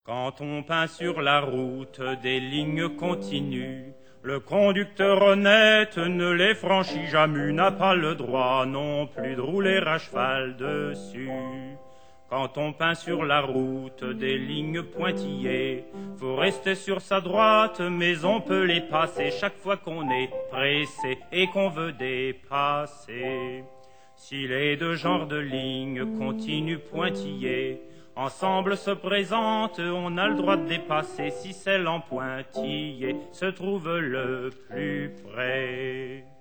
Quand on peint sur la route des lignes continues, le conducteur honnête ne les franchit jamais, n'a pas le droit non plus de rouler à cheval dessus. Quand on peint sur la route des lignes pointillées, faut rester sur sa droite, mais on peut les passer chaque fois qu'on est pressé et qu'on veut dépasser. Si les deux genres de lignes continuent pointillées, ensemble se présentent, on a le droit de dépasser si celle en pointillé se trouve le plus près.